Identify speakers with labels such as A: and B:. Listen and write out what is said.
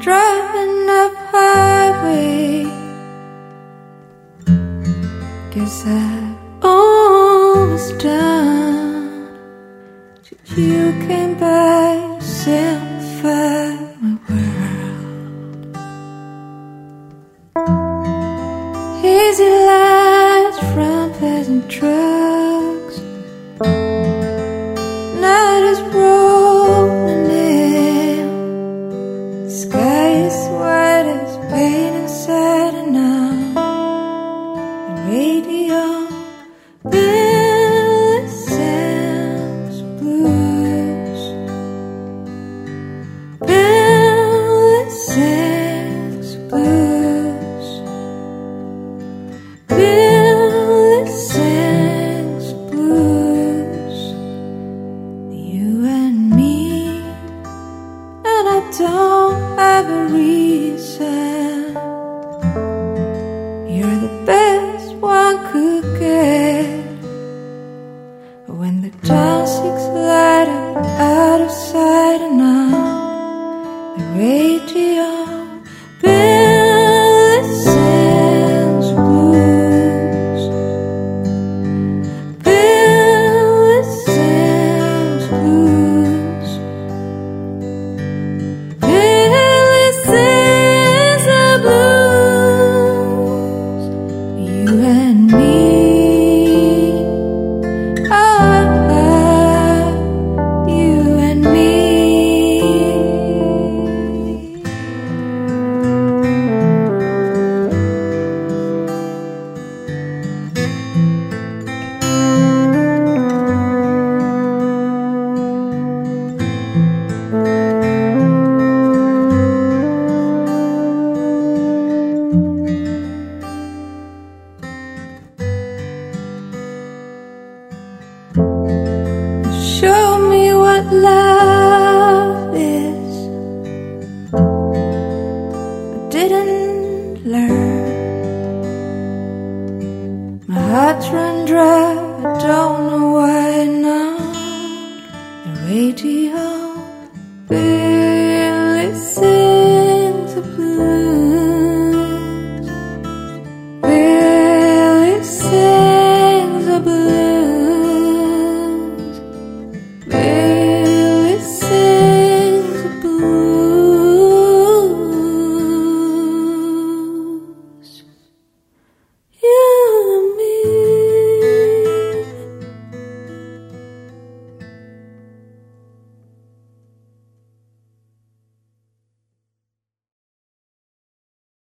A: driving up highway. Guess I almost done till you came by to simplify my world. Hazy lights from pleasant trucks. Night is rolling in. Sky is white as pain inside, and now the radio listens blues. Listens blues. Listens blues. You and me, and I don't have a reason. You're the best one could get. When the dawn seeks light up out of sight, and now the radio listens blues. Listens blues. Listens the blues. You and me. You and me. Show me what love is. I didn't learn. My heart's run dry. I don't know